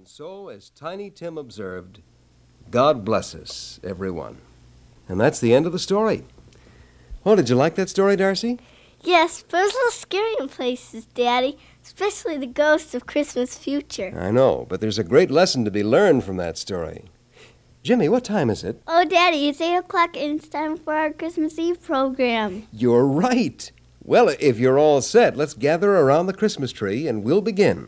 And so, as Tiny Tim observed, God bless us, everyone. And that's the end of the story. Oh, did you like that story, Darcy? Yes, but it was a little scary in places, Daddy, especially the ghost of Christmas future. I know, but there's a great lesson to be learned from that story. Jimmy, what time is it? Oh, Daddy, it's 8 o'clock and it's time for our Christmas Eve program. You're right. Well, if you're all set, let's gather around the Christmas tree and we'll begin.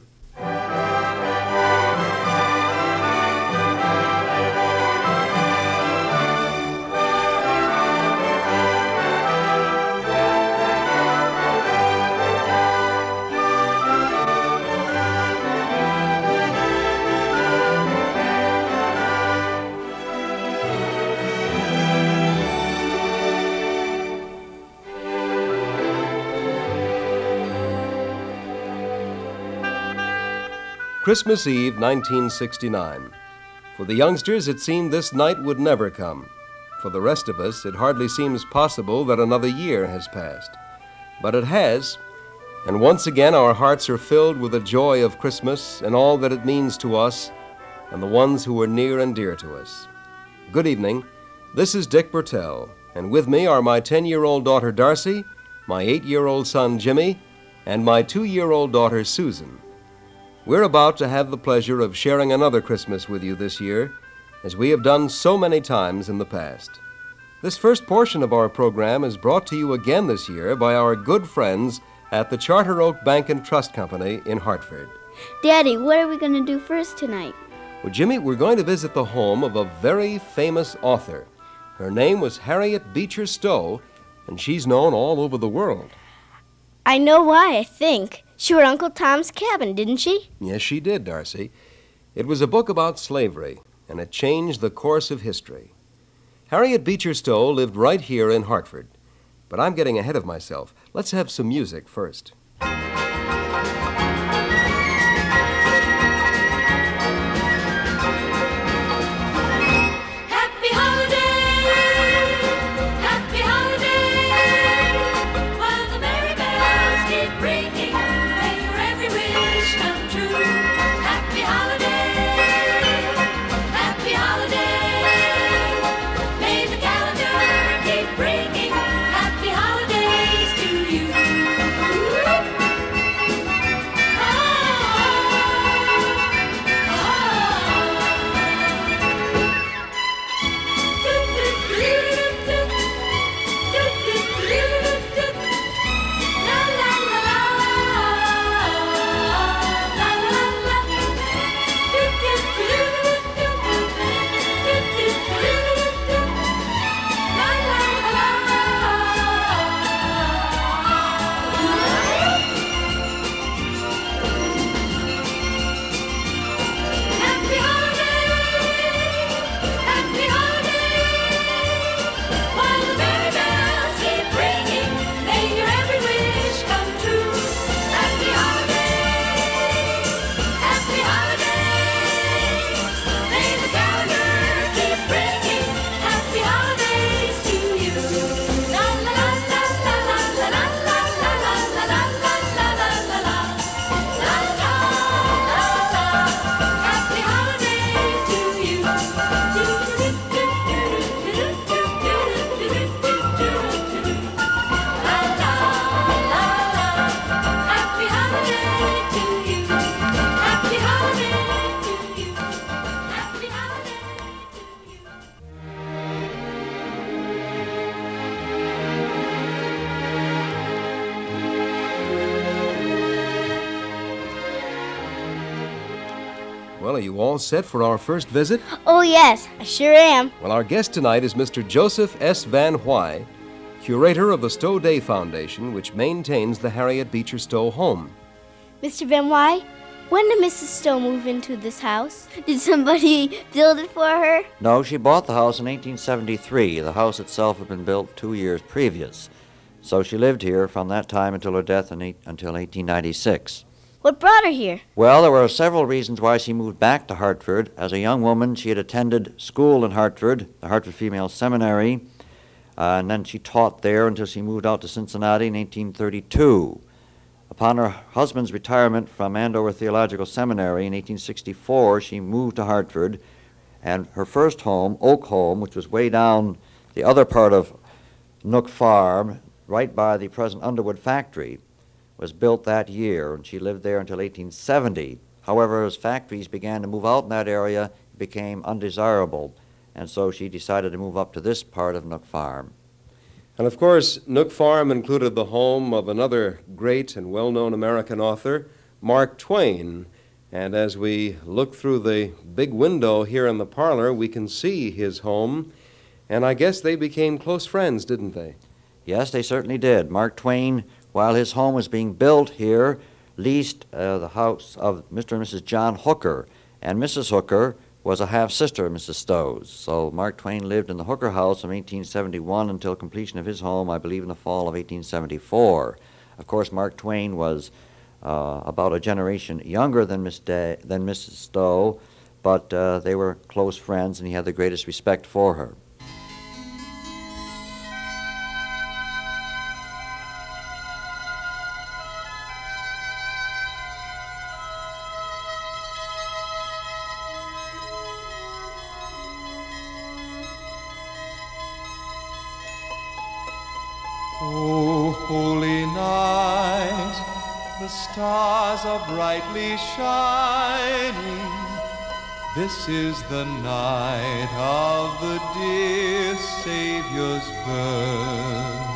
Christmas Eve, 1969. For the youngsters, it seemed this night would never come. For the rest of us, it hardly seems possible that another year has passed. But it has, and once again our hearts are filled with the joy of Christmas and all that it means to us and the ones who are near and dear to us. Good evening. This is Dick Bertell, and with me are my 10-year-old daughter Darcy, my 8-year-old son Jimmy, and my 2-year-old daughter Susan. We're about to have the pleasure of sharing another Christmas with you this year, as we have done so many times in the past. This first portion of our program is brought to you again this year by our good friends at the Charter Oak Bank and Trust Company in Hartford. Daddy, what are we going to do first tonight? Well, Jimmy, we're going to visit the home of a very famous author. Her name was Harriet Beecher Stowe, and she's known all over the world. I know why, I think. She wrote Uncle Tom's Cabin, didn't she? Yes, she did, Darcy. It was a book about slavery, and it changed the course of history. Harriet Beecher Stowe lived right here in Hartford. But I'm getting ahead of myself. Let's have some music first. Well, are you all set for our first visit? Oh, yes, I sure am. Well, our guest tonight is Mr. Joseph S. Van Why, curator of the Stowe Day Foundation, which maintains the Harriet Beecher Stowe home. Mr. Van Why, when did Mrs. Stowe move into this house? Did somebody build it for her? No, she bought the house in 1873. The house itself had been built 2 years previous. So she lived here from that time until her death until 1896. What brought her here? Well, there were several reasons why she moved back to Hartford. As a young woman, she had attended school in Hartford, the Hartford Female Seminary, and then she taught there until she moved out to Cincinnati in 1832. Upon her husband's retirement from Andover Theological Seminary in 1864, she moved to Hartford, and her first home, Oak Home, which was way down the other part of Nook Farm, right by the present Underwood factory, was built that year, and she lived there until 1870. However, as factories began to move out in that area, it became undesirable, and so she decided to move up to this part of Nook Farm. And of course, Nook Farm included the home of another great and well-known American author, Mark Twain. And as we look through the big window here in the parlor, we can see his home. And I guess they became close friends, didn't they? Yes, they certainly did. Mark Twain, while his home was being built here, leased the house of Mr. and Mrs. John Hooker. And Mrs. Hooker was a half-sister of Mrs. Stowe's. So Mark Twain lived in the Hooker house from 1871 until completion of his home, I believe, in the fall of 1874. Of course, Mark Twain was about a generation younger than Mrs. Stowe, but they were close friends, and he had the greatest respect for her. O holy night, the stars are brightly shining. This is the night of the dear Savior's birth.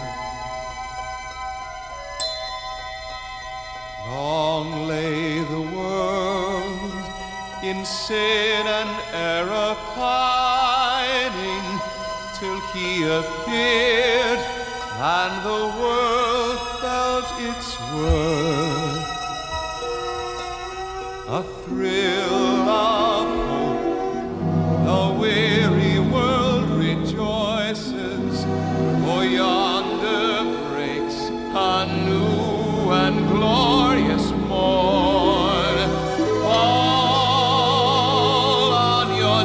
Long lay the world in sin and error pining, till he appeared and the world felt its worth. A thrill of hope, the weary world rejoices, for yonder breaks a new and glorious morn. Fall on your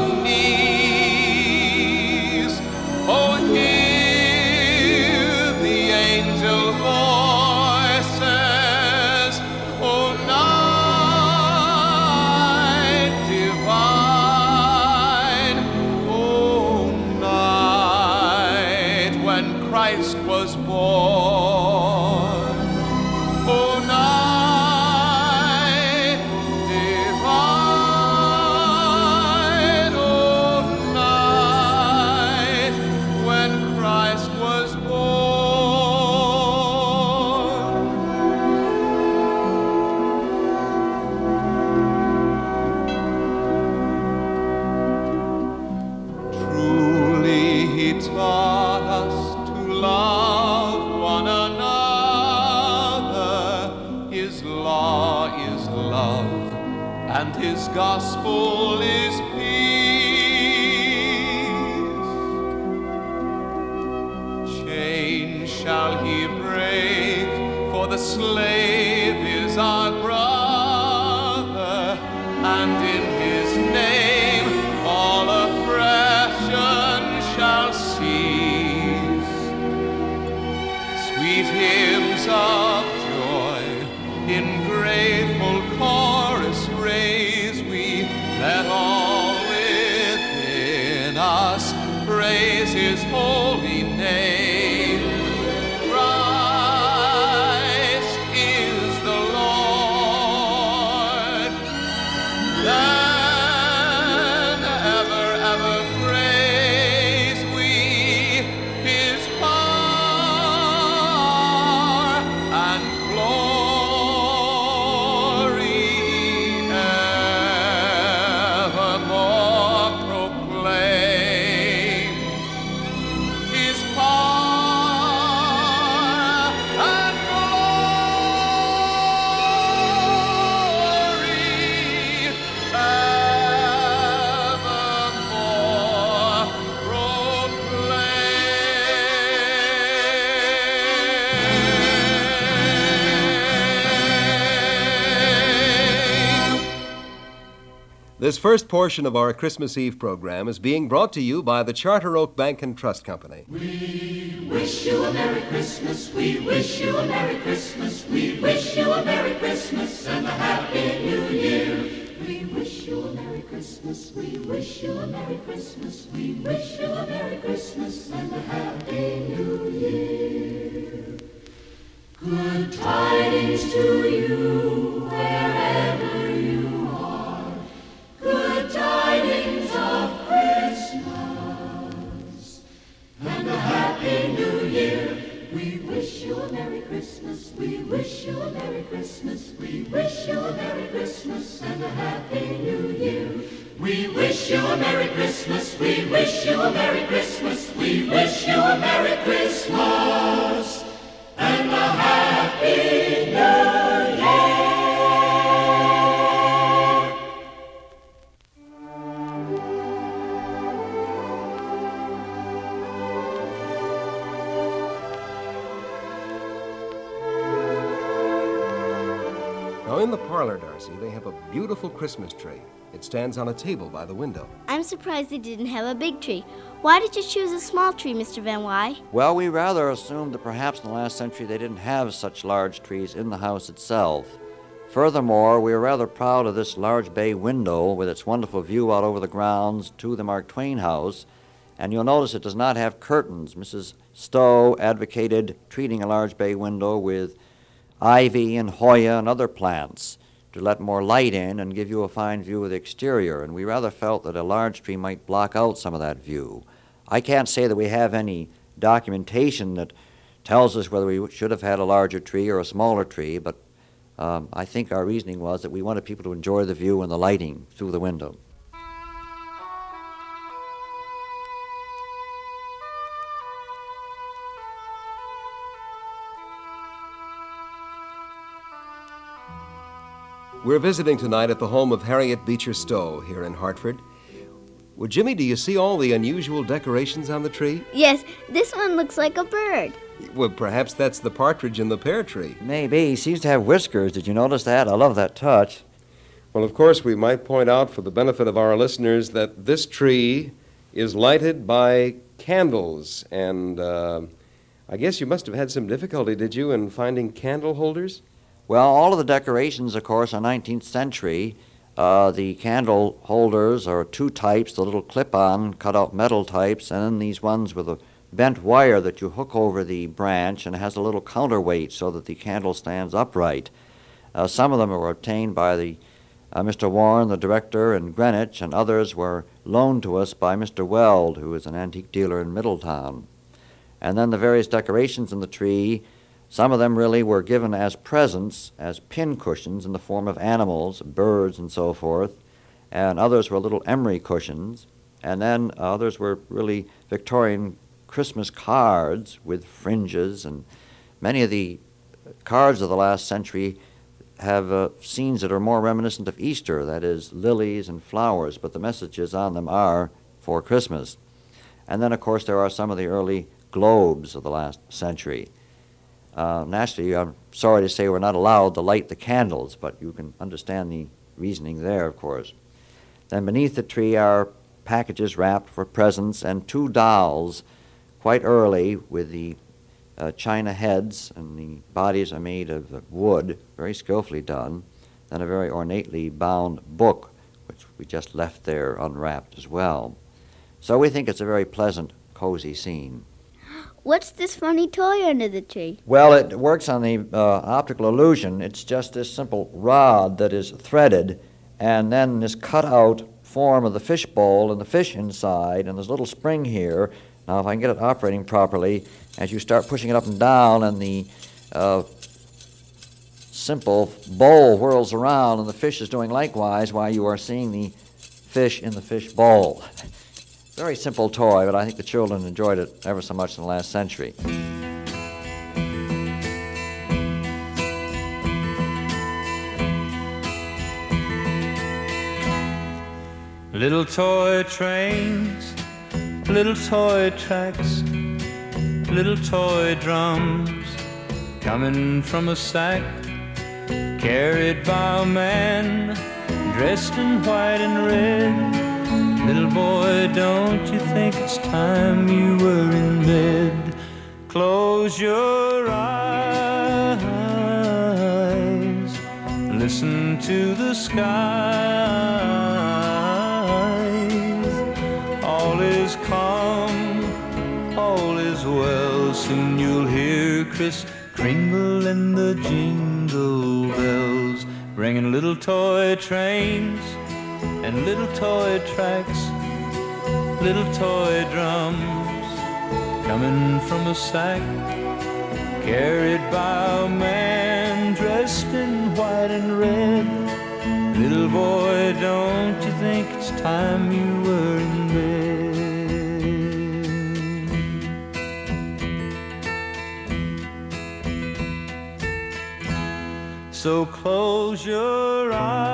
knees, oh hear the angel voices, oh night divine, oh night when Christ was born, oh night divine, oh night when Christ was born. Truly he taught us to love one another. His law is love, and his gospel is peace. Chains shall he break, for the slave is our brother, and in his name all oppression shall cease. Sweet hymns of joy in grateful chorus raise we, let all within us praise his holy name. Christ is the Lord. Then ever, ever praise we his power and glory, evermore proclaim his power and glory, evermore proclaim. This first portion of our Christmas Eve program is being brought to you by the Charter Oak Bank and Trust Company. We wish wish you a Merry Christmas. We wish you a Merry Christmas. We wish you a Merry Christmas and a Happy New Year. We wish you a Merry Christmas. We wish you a Merry Christmas. We wish you a Merry Christmas and a Happy New Year. Good tidings to you wherever you are. Good tidings of Christmas and a Happy New Year. We wish you a Merry Christmas. We wish you a Merry Christmas. We wish you a Merry Christmas and a Happy New Year. We wish you a Merry Christmas. We wish you a Merry Christmas. We wish you a Merry Christmas and a Happy New Year. Now, in the parlor, Darcy, they have a beautiful Christmas tree. It stands on a table by the window. I'm surprised they didn't have a big tree. Why did you choose a small tree, Mr. Van Wy? Well, we rather assumed that perhaps in the last century they didn't have such large trees in the house itself. Furthermore, we are rather proud of this large bay window with its wonderful view out over the grounds to the Mark Twain house. And you'll notice it does not have curtains. Mrs. Stowe advocated treating a large bay window with ivy and Hoya and other plants to let more light in and give you a fine view of the exterior, and we rather felt that a large tree might block out some of that view. I can't say that we have any documentation that tells us whether we should have had a larger tree or a smaller tree, but I think our reasoning was that we wanted people to enjoy the view and the lighting through the window. We're visiting tonight at the home of Harriet Beecher Stowe here in Hartford. Well, Jimmy, do you see all the unusual decorations on the tree? Yes, this one looks like a bird. Well, perhaps that's the partridge in the pear tree. Maybe. He seems to have whiskers. Did you notice that? I love that touch. Well, of course, we might point out for the benefit of our listeners that this tree is lighted by candles. And I guess you must have had some difficulty, did you, in finding candle holders? Well, all of the decorations, of course, are 19th century. The candle holders are two types, the little clip-on cut-out metal types, and then these ones with a bent wire that you hook over the branch, and it has a little counterweight so that the candle stands upright. Some of them were obtained by the Mr. Warren, the director in Greenwich, and others were loaned to us by Mr. Weld, who is an antique dealer in Middletown. And then the various decorations in the tree, some of them really were given as presents, as pin cushions in the form of animals, birds, and so forth, and others were little emery cushions, and then others were really Victorian Christmas cards with fringes, and many of the cards of the last century have scenes that are more reminiscent of Easter, that is, lilies and flowers, but the messages on them are for Christmas. And then, of course, there are some of the early globes of the last century. Naturally, I'm sorry to say we're not allowed to light the candles, but you can understand the reasoning there, of course. Then beneath the tree are packages wrapped for presents and two dolls, quite early, with the china heads, and the bodies are made of wood, very skillfully done. Then a very ornately bound book, which we just left there unwrapped as well. So we think it's a very pleasant, cozy scene. What's this funny toy under the tree? Well, it works on the optical illusion. It's just this simple rod that is threaded, and then this cut-out form of the fish bowl and the fish inside, and there's a little spring here. Now, if I can get it operating properly, as you start pushing it up and down, and the simple bowl whirls around, and the fish is doing likewise while you are seeing the fish in the fish bowl. Very simple toy, but I think the children enjoyed it ever so much in the last century. Little toy trains, little toy tracks, little toy drums coming from a sack, carried by a man dressed in white and red. Little boy, don't you think it's time you were in bed? Close your eyes, listen to the skies. All is calm, all is well. Soon you'll hear Kris Kringle and the jingle bells, bringing little toy trains and little toy tracks, little toy drums coming from a sack, carried by a man dressed in white and red. Little boy, don't you think it's time you were in bed? So close your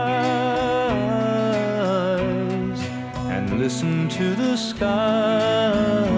eyes and listen to the skies.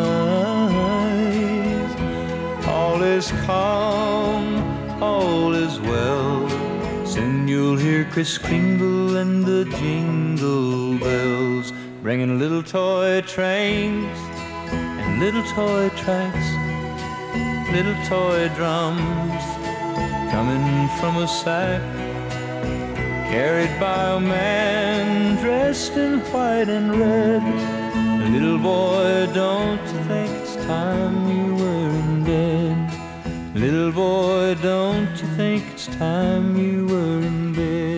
All is calm, all is well. Soon you'll hear Kris Kringle and the jingle bells, bringing little toy trains and little toy tracks, little toy drums coming from a sack, carried by a man dressed in white and red. Little boy, don't you think it's time you were in bed? Little boy, don't you think it's time you were in bed?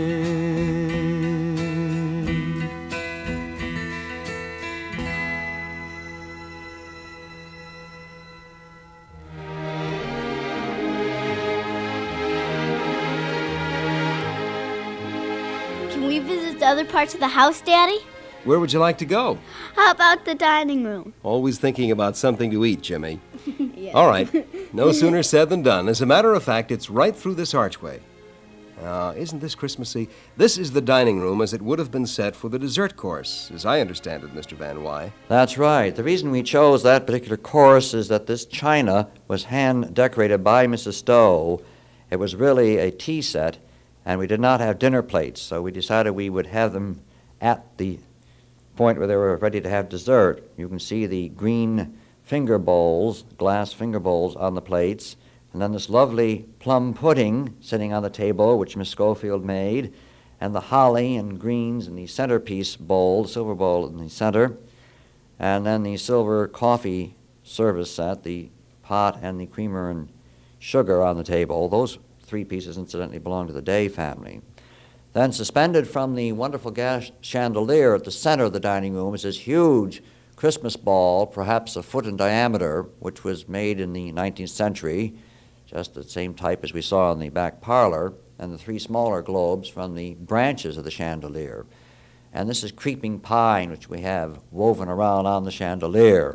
Can we visit the other parts of the house, Daddy? Where would you like to go? How about the dining room? Always thinking about something to eat, Jimmy. All right. No sooner said than done. As a matter of fact, it's right through this archway. Isn't this Christmassy? This is the dining room as it would have been set for the dessert course, as I understand it, Mr. Van Wy. That's right. The reason we chose that particular course is that this china was hand-decorated by Mrs. Stowe. It was really a tea set, and we did not have dinner plates, so we decided we would have them at the point where they were ready to have dessert. You can see the green finger bowls, glass finger bowls on the plates, and then this lovely plum pudding sitting on the table, which Miss Schofield made, and the holly and greens in the centerpiece bowl, the silver bowl in the center, and then the silver coffee service set, the pot and the creamer and sugar on the table. Those three pieces, incidentally, belong to the Day family. Then suspended from the wonderful gas chandelier at the center of the dining room is this huge Christmas ball, perhaps a foot in diameter, which was made in the 19th century, just the same type as we saw in the back parlor, and the three smaller globes from the branches of the chandelier. And this is creeping pine, which we have woven around on the chandelier.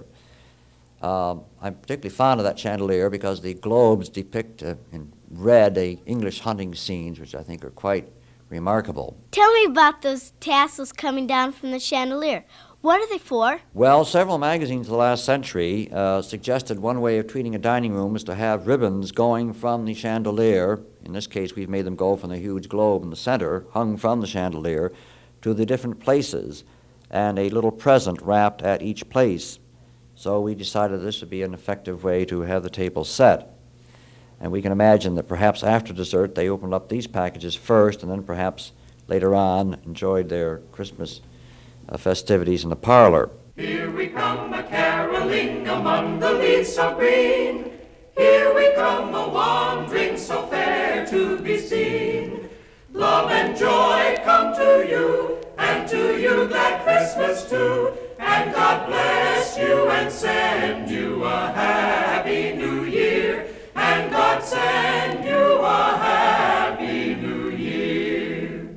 I'm particularly fond of that chandelier because the globes depict in red English hunting scenes, which I think are quite remarkable. Tell me about those tassels coming down from the chandelier. What are they for? Well, several magazines of the last century suggested one way of treating a dining room was to have ribbons going from the chandelier. In this case, we've made them go from the huge globe in the center, hung from the chandelier, to the different places, and a little present wrapped at each place. So we decided this would be an effective way to have the table set. And we can imagine that perhaps after dessert they opened up these packages first and then perhaps later on enjoyed their Christmas festivities in the parlor. Here we come a-caroling among the leaves so green. Here we come a-wandering so fair to be seen. Love and joy come to you, and to you glad Christmas too. And God bless you and send you a happy new year. And God send you a happy new year.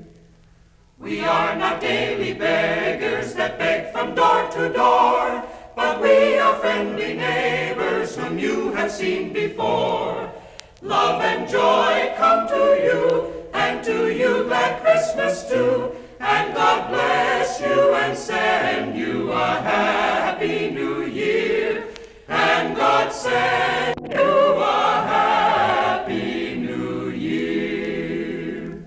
We are not daily beggars that beg from door to door, but we are friendly neighbors whom you have seen before. Love and joy come to you, and to you glad Christmas too. And God bless you and send you a happy new year. And God send you a happy new year.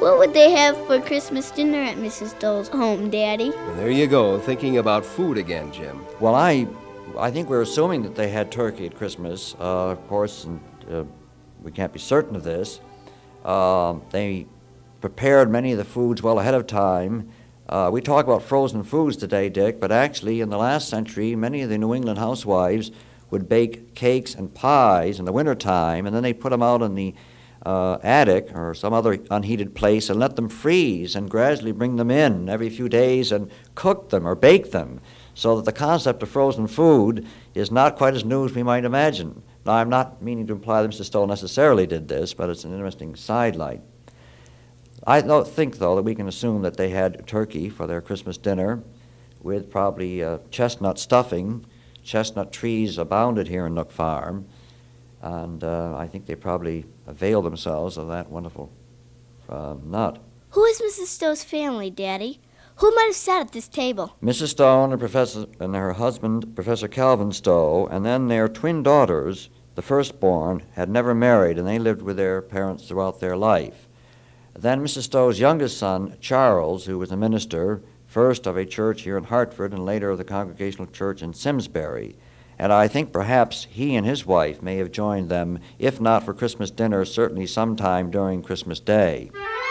What would they have for Christmas dinner at Mrs. Stowe's home, Daddy? And there you go, thinking about food again, Jim. Well, I think we're assuming that they had turkey at Christmas. Of course, and, we can't be certain of this. They prepared many of the foods well ahead of time. We talk about frozen foods today, Dick, but actually in the last century, many of the New England housewives would bake cakes and pies in the wintertime, and then they put them out in the attic or some other unheated place and let them freeze and gradually bring them in every few days and cook them or bake them, so that the concept of frozen food is not quite as new as we might imagine. Now, I'm not meaning to imply that Mr. Stowe necessarily did this, but it's an interesting sidelight. I don't think, though, that we can assume that they had turkey for their Christmas dinner with probably chestnut stuffing. Chestnut trees abounded here in Nook Farm, and I think they probably availed themselves of that wonderful nut. Who is Mrs. Stowe's family, Daddy? Who might have sat at this table? Mrs. Stowe and her husband, Professor Calvin Stowe, and then their twin daughters, the firstborn, had never married, and they lived with their parents throughout their life. Then Mrs. Stowe's youngest son, Charles, who was a minister, first of a church here in Hartford and later of the Congregational Church in Simsbury. And I think perhaps he and his wife may have joined them, if not for Christmas dinner, certainly sometime during Christmas Day.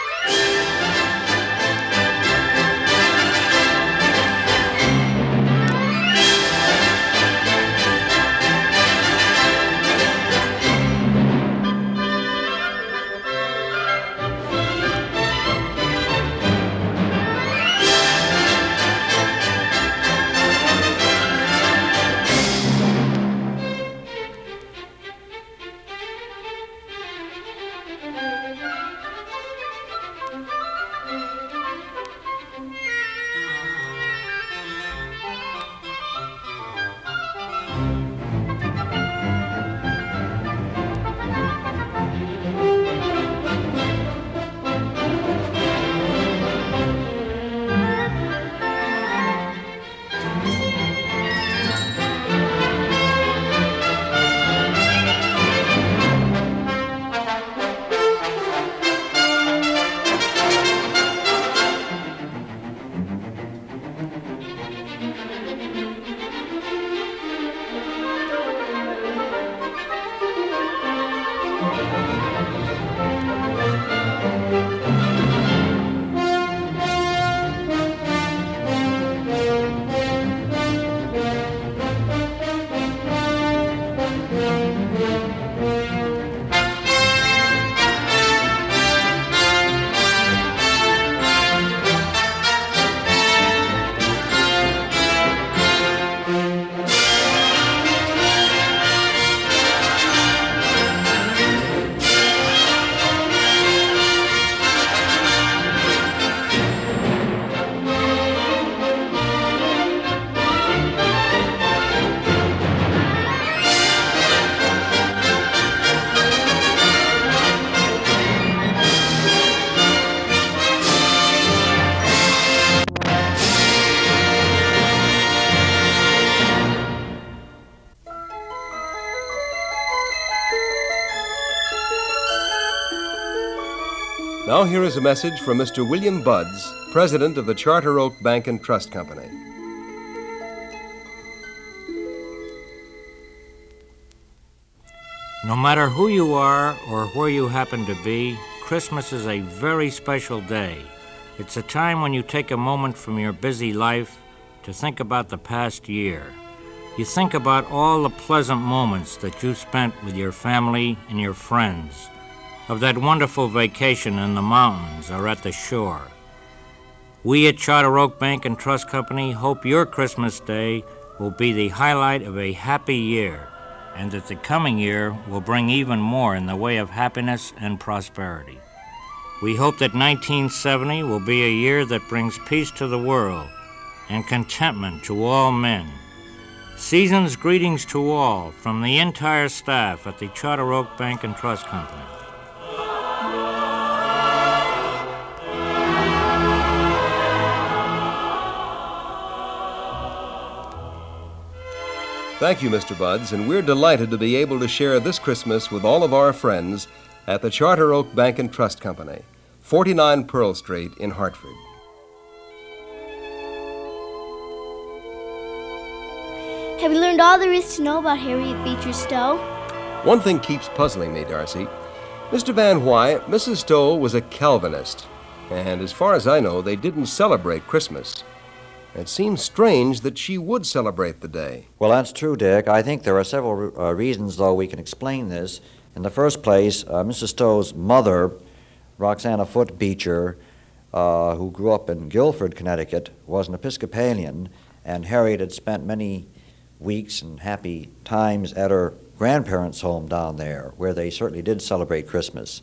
Now here is a message from Mr. William Buds, president of the Charter Oak Bank and Trust Company. No matter who you are or where you happen to be, Christmas is a very special day. It's a time when you take a moment from your busy life to think about the past year. You think about all the pleasant moments that you spent with your family and your friends, of that wonderful vacation in the mountains or at the shore. We at Charter Oak Bank and Trust Company hope your Christmas Day will be the highlight of a happy year, and that the coming year will bring even more in the way of happiness and prosperity. We hope that 1970 will be a year that brings peace to the world and contentment to all men. Season's greetings to all from the entire staff at the Charter Oak Bank and Trust Company. Thank you, Mr. Buds, and we're delighted to be able to share this Christmas with all of our friends at the Charter Oak Bank and Trust Company. 49 Pearl Street in Hartford. Have you learned all there is to know about Harriet Beecher Stowe? One thing keeps puzzling me, Darcy. Mr. Van Wye, Mrs. Stowe was a Calvinist, and as far as I know, they didn't celebrate Christmas. It seems strange that she would celebrate the day. Well, that's true, Dick. I think there are several reasons, though, we can explain this. In the first place, Mrs. Stowe's mother, Roxana Foote Beecher, who grew up in Guilford, Connecticut, was an Episcopalian, and Harriet had spent many weeks and happy times at her grandparents' home down there, where they certainly did celebrate Christmas.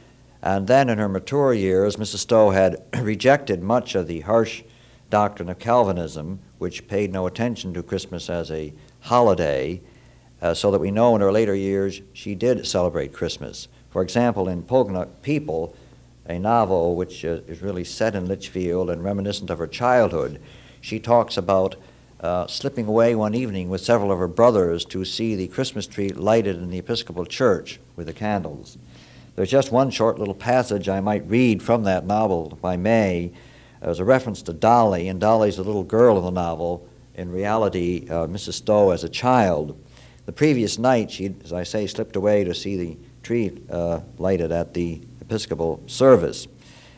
And then in her mature years, Mrs. Stowe had rejected much of the harsh doctrine of Calvinism, which paid no attention to Christmas as a holiday, so that we know in her later years she did celebrate Christmas. For example, in Pogunac People, a novel which is really set in Litchfield and reminiscent of her childhood, she talks about slipping away one evening with several of her brothers to see the Christmas tree lighted in the Episcopal Church with the candles. There's just one short little passage I might read from that novel, if I may. There's a reference to Dolly, and Dolly's the little girl in the novel. In reality, Mrs. Stowe as a child. The previous night, she, as I say, slipped away to see the tree lighted at the Episcopal service.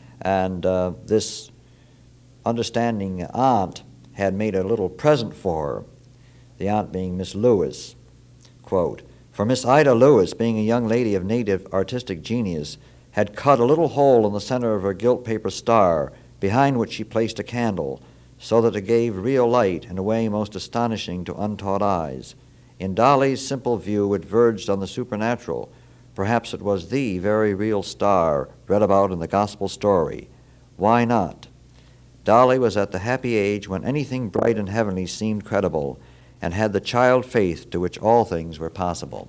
And this understanding aunt had made a little present for her, the aunt being Miss Lewis. Quote, "For Miss Ida Lewis, being a young lady of native artistic genius, had cut a little hole in the center of her gilt paper star, behind which she placed a candle, so that it gave real light in a way most astonishing to untaught eyes. In Dolly's simple view it verged on the supernatural. Perhaps it was the very real star read about in the gospel story. Why not? Dolly was at the happy age when anything bright and heavenly seemed credible, and had the child faith to which all things were possible."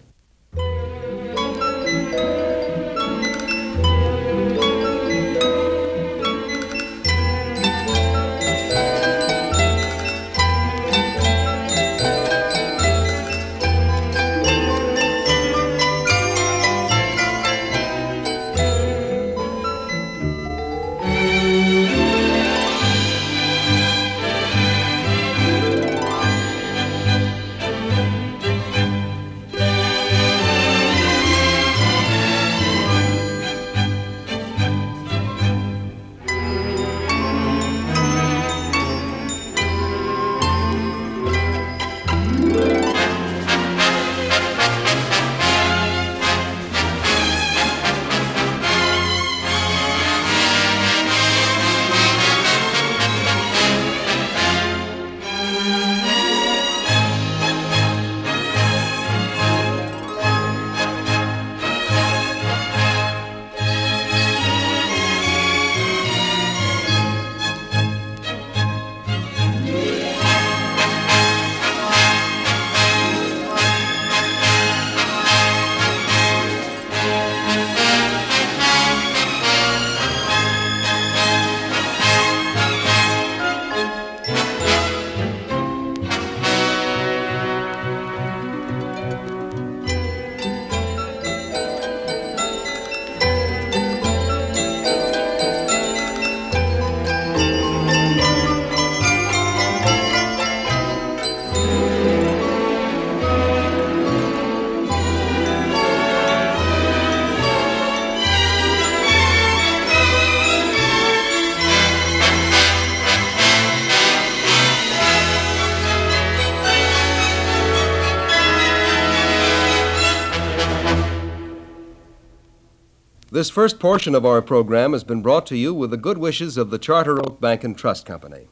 This first portion of our program has been brought to you with the good wishes of the Charter Oak Bank and Trust Company.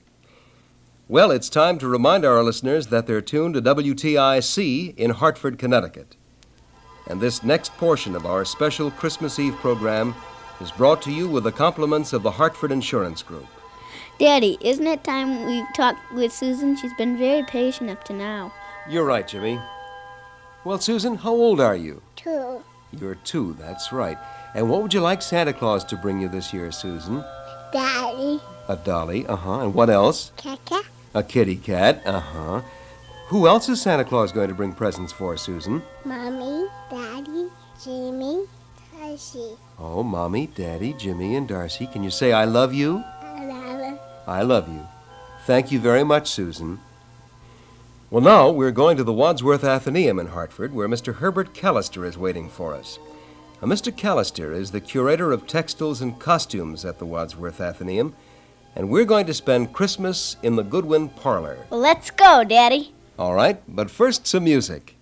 Well, it's time to remind our listeners that they're tuned to WTIC in Hartford, Connecticut. And this next portion of our special Christmas Eve program is brought to you with the compliments of the Hartford Insurance Group. Daddy, isn't it time we talked with Susan? She's been very patient up to now. You're right, Jimmy. Well, Susan, how old are you? 2. You're 2, that's right. And what would you like Santa Claus to bring you this year, Susan? Daddy. A dolly, And what else? Kaka. A kitty cat, Who else is Santa Claus going to bring presents for, Susan? Mommy, Daddy, Jimmy, Darcy. Oh, Mommy, Daddy, Jimmy, and Darcy. Can you say I love you? I love you. Thank you very much, Susan. Well, now we're going to the Wadsworth Athenaeum in Hartford, where Mr. Herbert Callister is waiting for us. Now, Mr. Callister is the curator of textiles and costumes at the Wadsworth Athenaeum, and we're going to spend Christmas in the Goodwin Parlor. Well, let's go, Daddy. All right, but first some music.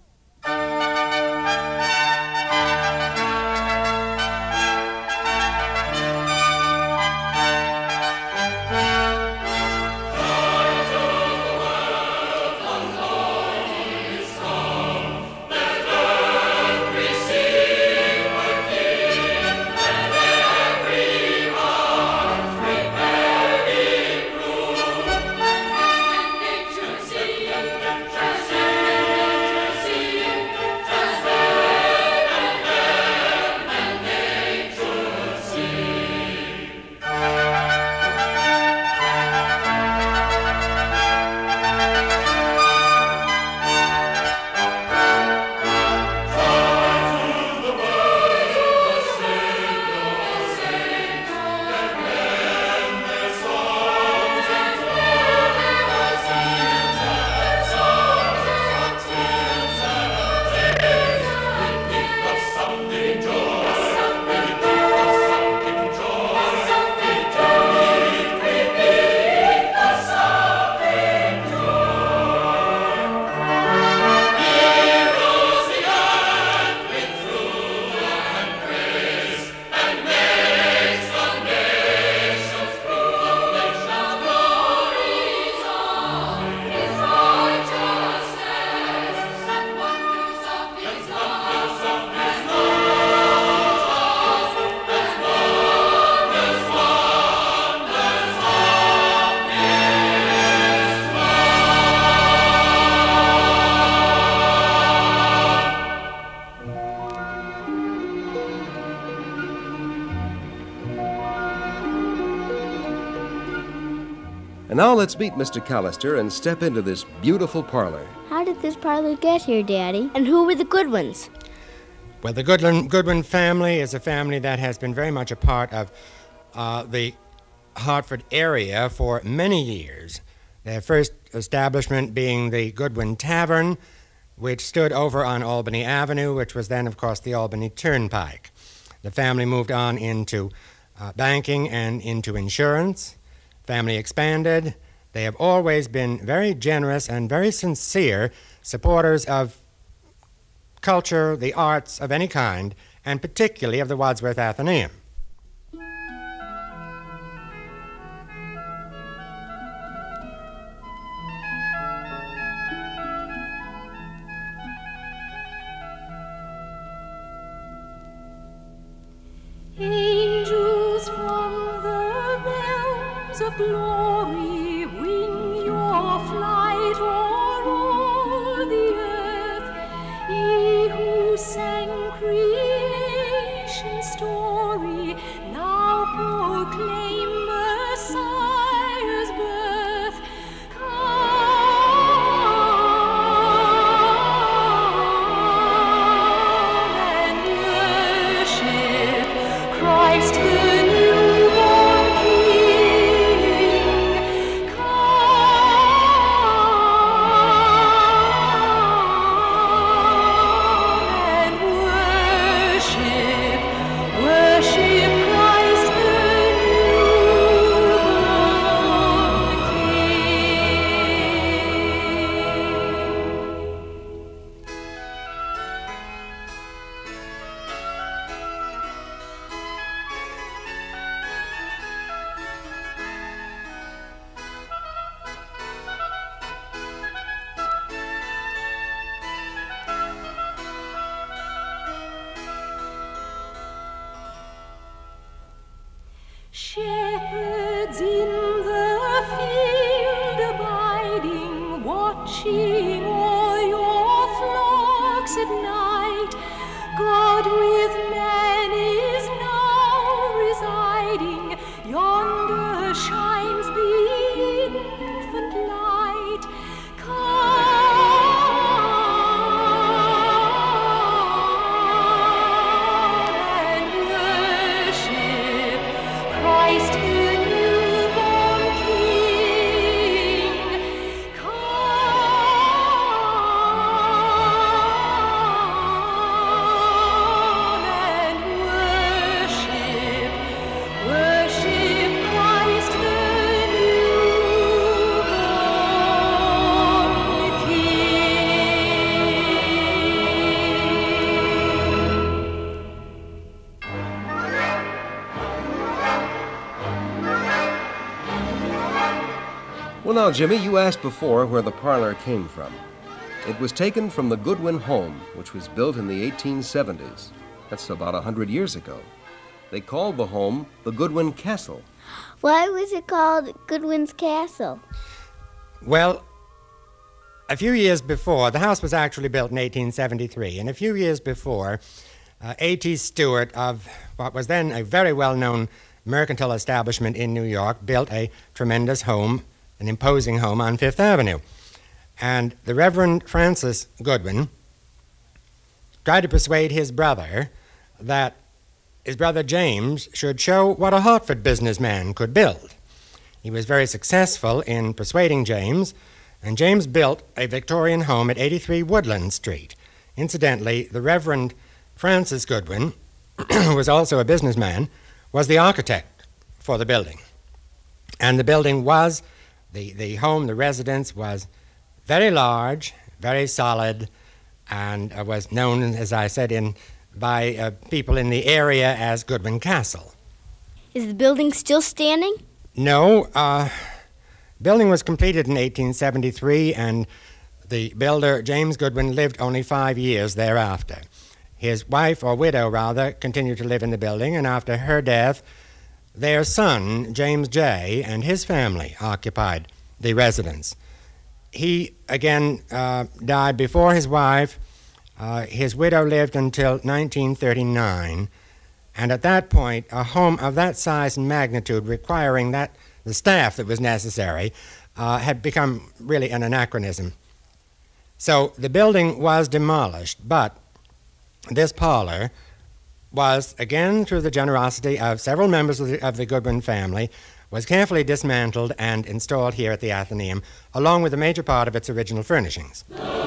And now let's meet Mr. Callister and step into this beautiful parlor. How did this parlor get here, Daddy? And who were the Goodwins? Well, the Goodwin family is a family that has been very much a part of the Hartford area for many years. Their first establishment being the Goodwin Tavern, which stood over on Albany Avenue, which was then, of course, the Albany Turnpike. The family moved on into banking and into insurance. Family expanded. They have always been very generous and very sincere supporters of culture, the arts of any kind, and particularly of the Wadsworth Athenaeum. Angels from the realms of glory, wing your flight o'er the earth. Ye who sang creation's story, now proclaim Messiah's birth. Come and worship Christ the newborn King. Come and worship Christ the newborn King. Shepherds in the field abiding, watching o'er your flocks at night. God with man is now residing, yonder shines the infant light. Come Well, now, Jimmy, you asked before where the parlor came from. It was taken from the Goodwin home, which was built in the 1870s. That's about 100 years ago. They called the home the Goodwin Castle. Why was it called Goodwin's Castle? Well, a few years before, the house was actually built in 1873, and a few years before, A.T. Stewart of what was then a very well-known mercantile establishment in New York built a tremendous home, an imposing home on Fifth Avenue. And the Reverend Francis Goodwin tried to persuade his brother that his brother James should show what a Hartford businessman could build. He was very successful in persuading James, and James built a Victorian home at 83 Woodland Street. Incidentally, the Reverend Francis Goodwin, who was also a businessman, was the architect for the building. And the building was, the home, the residence was very large, very solid, and was known, as I said, by people in the area as Goodwin Castle. Is the building still standing? No. Building was completed in 1873, and the builder, James Goodwin, lived only 5 years thereafter. His wife, or widow rather, continued to live in the building, and after her death, their son, James J., and his family occupied the residence. He, again, died before his wife. His widow lived until 1939, and at that point, a home of that size and magnitude requiring the staff that was necessary had become really an anachronism. So the building was demolished, but this parlor was, again through the generosity of several members of the Goodwin family, was carefully dismantled and installed here at the Athenaeum, along with a major part of its original furnishings.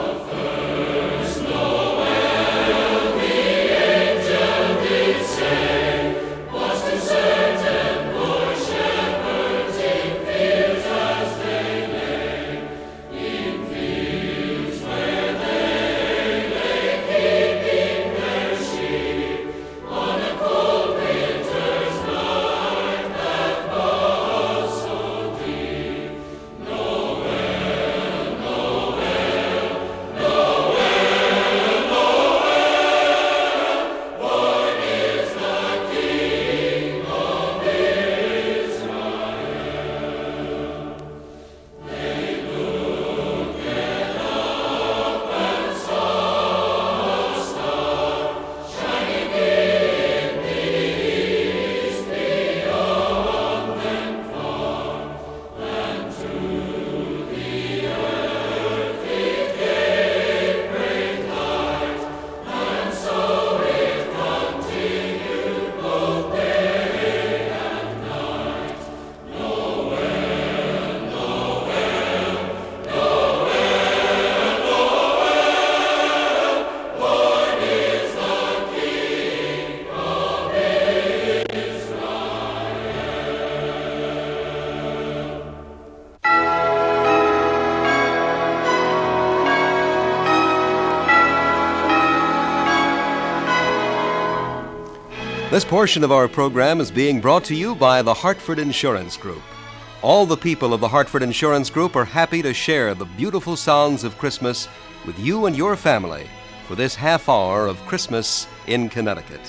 This portion of our program is being brought to you by the Hartford Insurance Group. All the people of the Hartford Insurance Group are happy to share the beautiful sounds of Christmas with you and your family for this half hour of Christmas in Connecticut.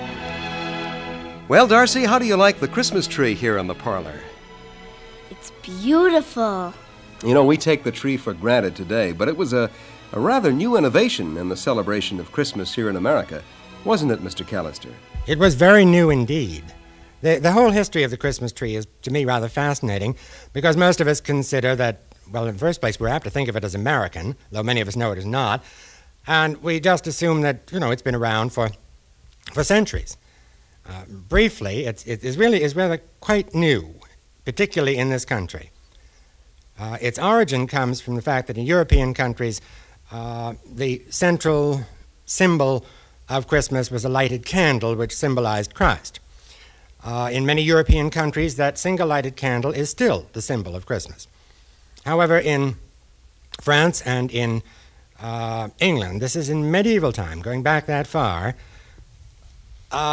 Well, Darcy, how do you like the Christmas tree here in the parlor? It's beautiful. You know, we take the tree for granted today, but it was a rather new innovation in the celebration of Christmas here in America, wasn't it, Mr. Callister? It was very new indeed. The whole history of the Christmas tree is, to me, rather fascinating, because most of us consider that, well, in the first place, we're apt to think of it as American, though many of us know it is not, and we just assume that, you know, it's been around for centuries. Briefly, it is really quite new, particularly in this country. Its origin comes from the fact that in European countries, the central symbol of Christmas was a lighted candle which symbolized Christ. In many European countries, that single lighted candle is still the symbol of Christmas. However, in France and in England, this is in medieval time, going back that far,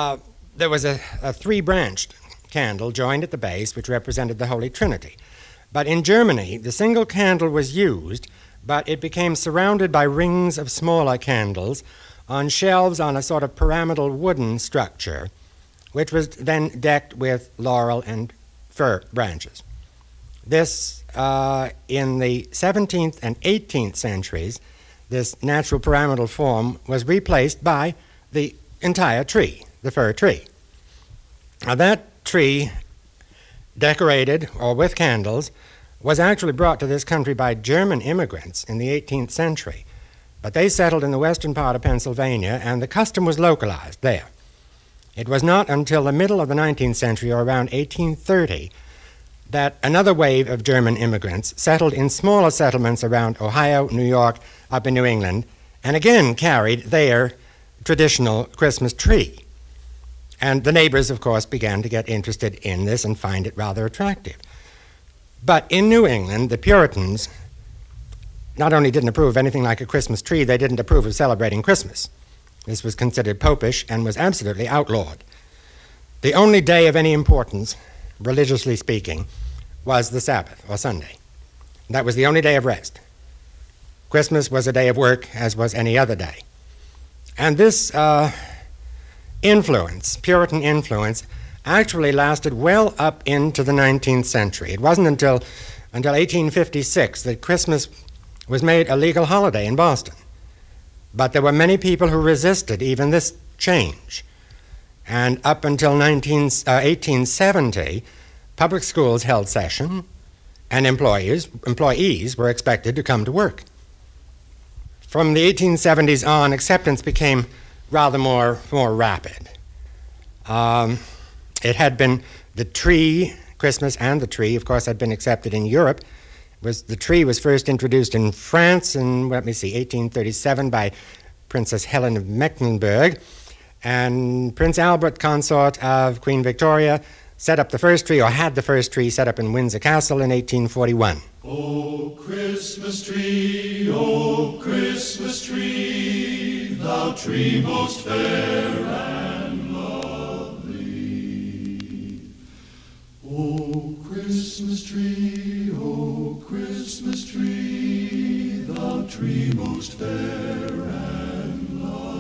there was a three-branched candle joined at the base which represented the Holy Trinity. But in Germany, the single candle was used, but it became surrounded by rings of smaller candles on shelves on a sort of pyramidal wooden structure, which was then decked with laurel and fir branches. This, in the 17th and 18th centuries, this natural pyramidal form was replaced by the entire tree, the fir tree. Now that tree, decorated or with candles, was actually brought to this country by German immigrants in the 18th century. But they settled in the western part of Pennsylvania, and the custom was localized there. It was not until the middle of the 19th century, or around 1830, that another wave of German immigrants settled in smaller settlements around Ohio, New York, up in New England, and again carried their traditional Christmas tree. And the neighbors, of course, began to get interested in this and find it rather attractive. But in New England, the Puritans not only didn't approve of anything like a Christmas tree, they didn't approve of celebrating Christmas. This was considered popish and was absolutely outlawed. The only day of any importance, religiously speaking, was the Sabbath, or Sunday. That was the only day of rest. Christmas was a day of work, as was any other day. And this influence, Puritan influence, actually lasted well up into the 19th century. It wasn't until 1856 that Christmas was made a legal holiday in Boston. But there were many people who resisted even this change. And up until 1870, public schools held session, and employees were expected to come to work. From the 1870s on, acceptance became rather more rapid. It had been the tree, Christmas and the tree, of course, had been accepted in Europe. The tree was first introduced in France in, 1837 by Princess Helen of Mecklenburg. And Prince Albert, consort of Queen Victoria, set up the first tree, or had the first tree set up in Windsor Castle in 1841. O Christmas tree, thou tree most fair and lovely. O Christmas tree, thou tree most fair and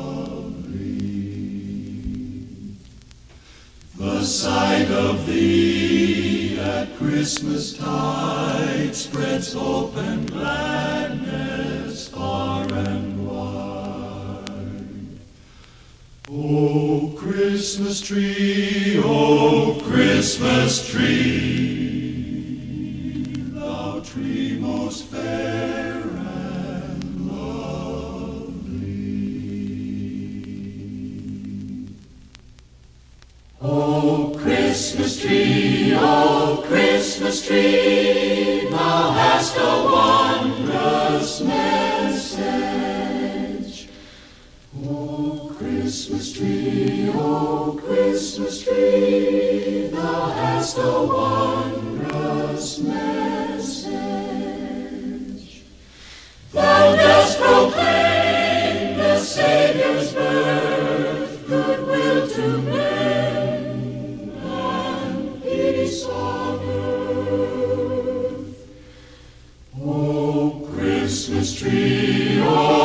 lovely. The sight of thee at Christmas tide spreads hope and gladness far and wide. O Christmas tree, thou tree most fair and lovely. O Christmas tree, thou hast a wondrous message. O Christmas tree, thou hast a wondrous message. Thou dost proclaim the Savior's birth, goodwill to men, and peace on earth. O Christmas tree,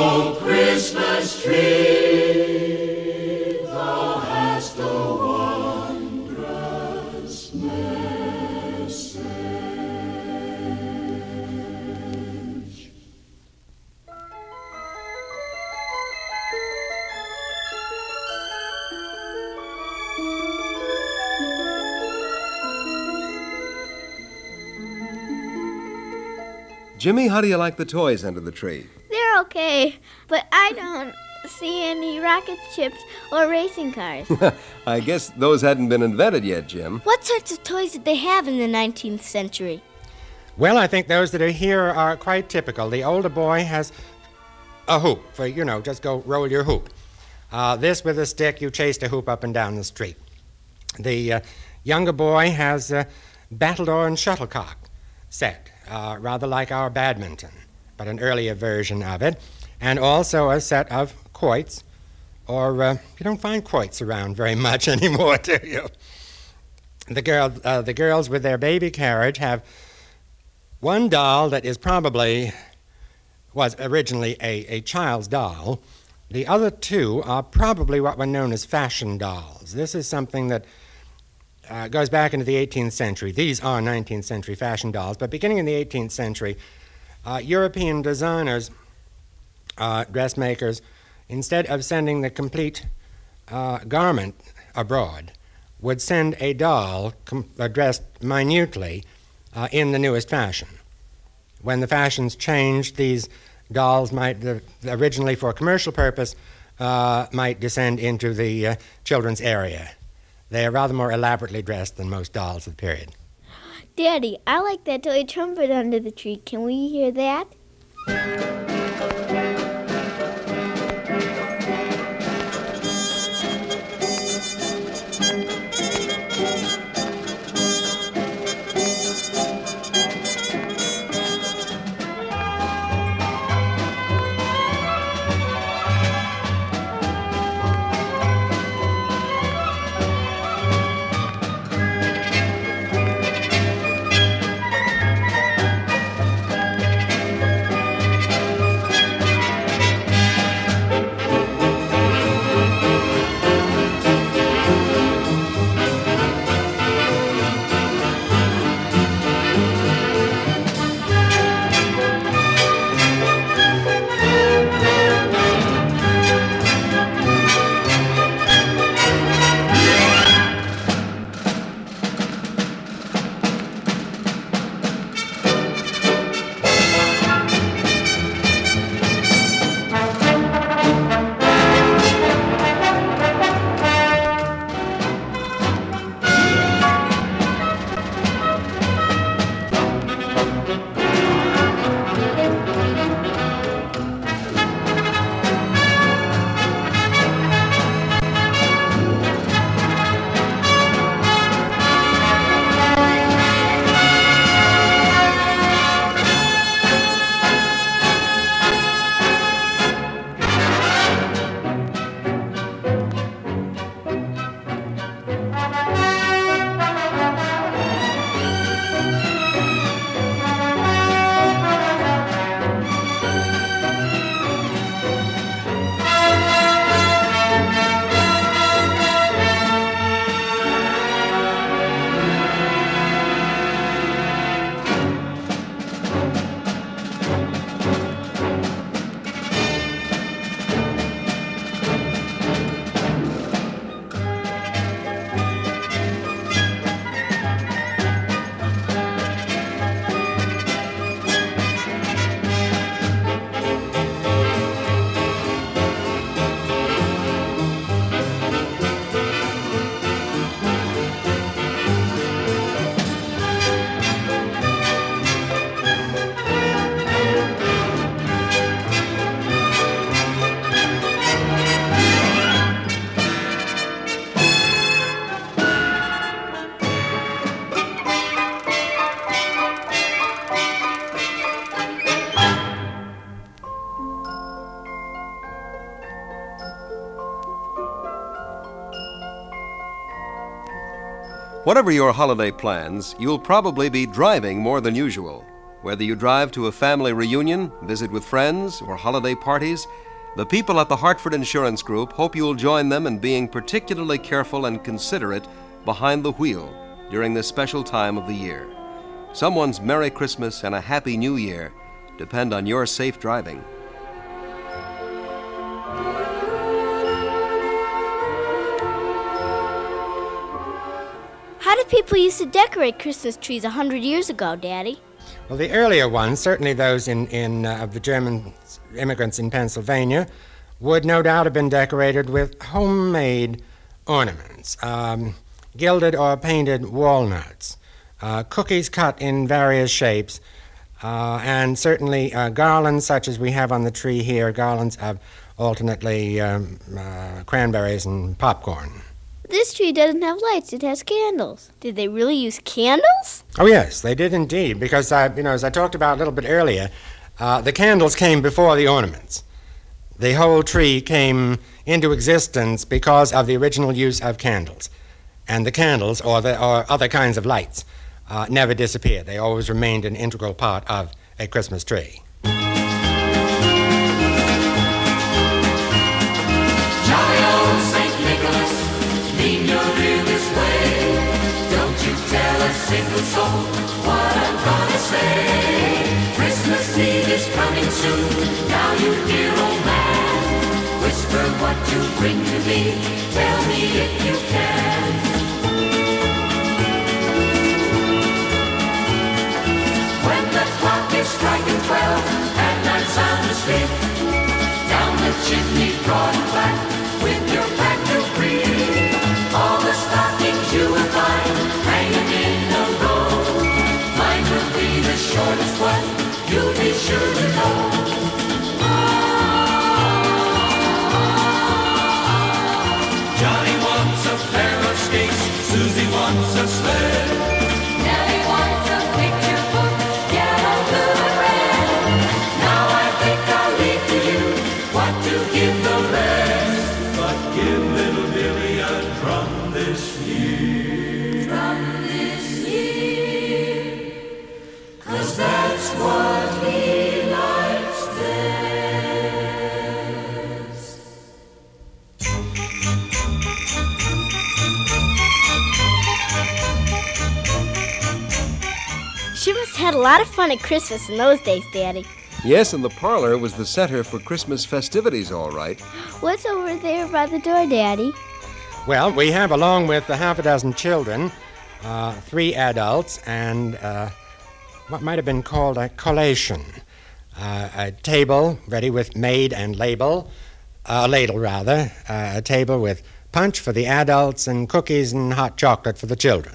thou hast a wondrous message. Jimmy, how do you like the toys under the tree? They're okay, but I don't see any rocket ships or racing cars. I guess those hadn't been invented yet, Jim. What sorts of toys did they have in the 19th century? Well, I think those that are here are quite typical. The older boy has a hoop for, just go roll your hoop. This with a stick, you chased a hoop up and down the street. The younger boy has a battledore and shuttlecock set, rather like our badminton, but an earlier version of it, and also a set of quoits, or you don't find quoits around very much anymore, do you? The girls with their baby carriage have One doll that was originally a child's doll. The other two are probably what were known as fashion dolls. This is something that goes back into the 18th century. These are 19th century fashion dolls, but beginning in the 18th century, European designers, dressmakers, instead of sending the complete garment abroad, would send a doll dressed minutely in the newest fashion. When the fashions changed, these dolls might, originally for commercial purpose, might descend into the children's area. They are rather more elaborately dressed than most dolls of the period. Daddy, I like that toy trumpet under the tree. Can we hear that? Whatever your holiday plans, you'll probably be driving more than usual. Whether you drive to a family reunion, visit with friends, or holiday parties, the people at the Hartford Insurance Group hope you'll join them in being particularly careful and considerate behind the wheel during this special time of the year. Someone's Merry Christmas and a Happy New Year depend on your safe driving. How did people used to decorate Christmas trees 100 years ago, Daddy? Well, the earlier ones, certainly those of the German immigrants in Pennsylvania, would no doubt have been decorated with homemade ornaments, gilded or painted walnuts, cookies cut in various shapes, and certainly garlands such as we have on the tree here, garlands of alternately cranberries and popcorn. This tree doesn't have lights, it has candles. Did they really use candles? Oh, yes, they did indeed, because, as I talked about a little bit earlier, the candles came before the ornaments. The whole tree came into existence because of the original use of candles. And the candles, or other kinds of lights, never disappeared. They always remained an integral part of a Christmas tree. Jolly old St. Nicholas, mean you'll do this way. Don't you tell a single soul what I'm gonna say. Christmas Eve is coming soon, now you dear old man. Whisper what you bring to me, tell me if you can. When the clock is striking 12 and night sound asleep, down the chimney broad and black with your pack of free, all the stockings you will find hanging in a row. Mine will be the shortest one, you'll be sure to know. Johnny wants a pair of skates, Susie wants a sled, Nellie wants a picture book, yellow, blue, and red. Now I think I'll leave to you what to give the rest. But give little Billy a drum this year. Drum this year, 'cause that's what he likes best. She must have had a lot of fun at Christmas in those days, Daddy. Yes, and the parlor was the center for Christmas festivities, all right. What's over there by the door, Daddy? Well, we have, along with a half a dozen children, 3 adults, and what might have been called a collation. A table ready with maid and ladle, a table with punch for the adults and cookies and hot chocolate for the children.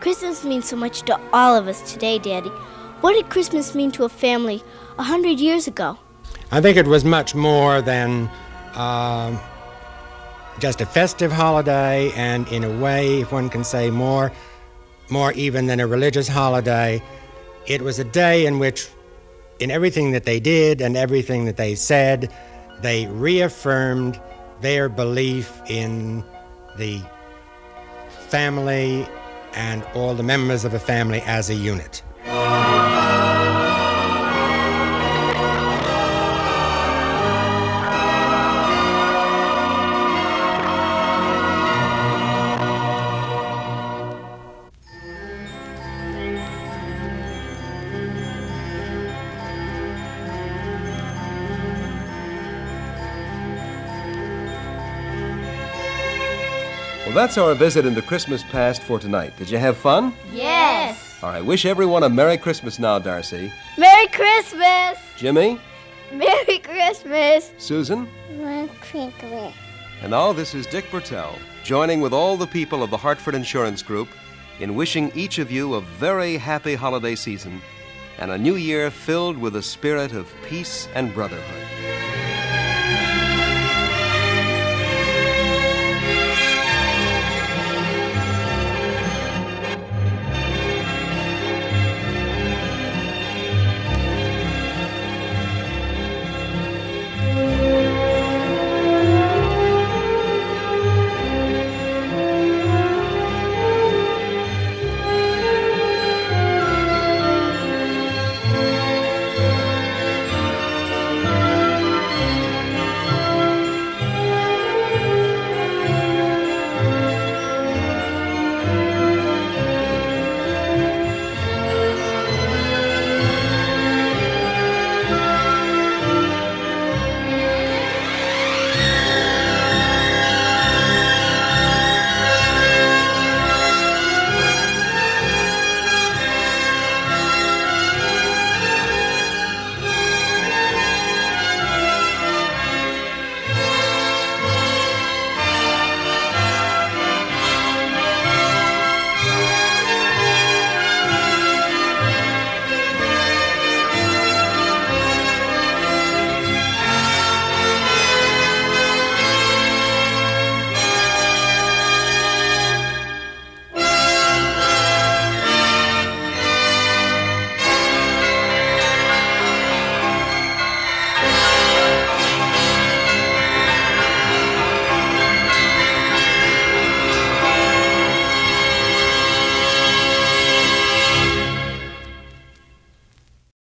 Christmas means so much to all of us today, Daddy. What did Christmas mean to a family 100 years ago? I think it was much more than just a festive holiday, and in a way, if one can say more even than a religious holiday. It was a day in which, in everything that they did and everything that they said, they reaffirmed their belief in the family and all the members of a family as a unit. Well, that's our visit into Christmas past for tonight. Did you have fun? Yes. All right, wish everyone a Merry Christmas now, Darcy. Merry Christmas! Jimmy? Merry Christmas! Susan? Merry Christmas. And now this is Dick Bertel, joining with all the people of the Hartford Insurance Group in wishing each of you a very happy holiday season and a new year filled with a spirit of peace and brotherhood.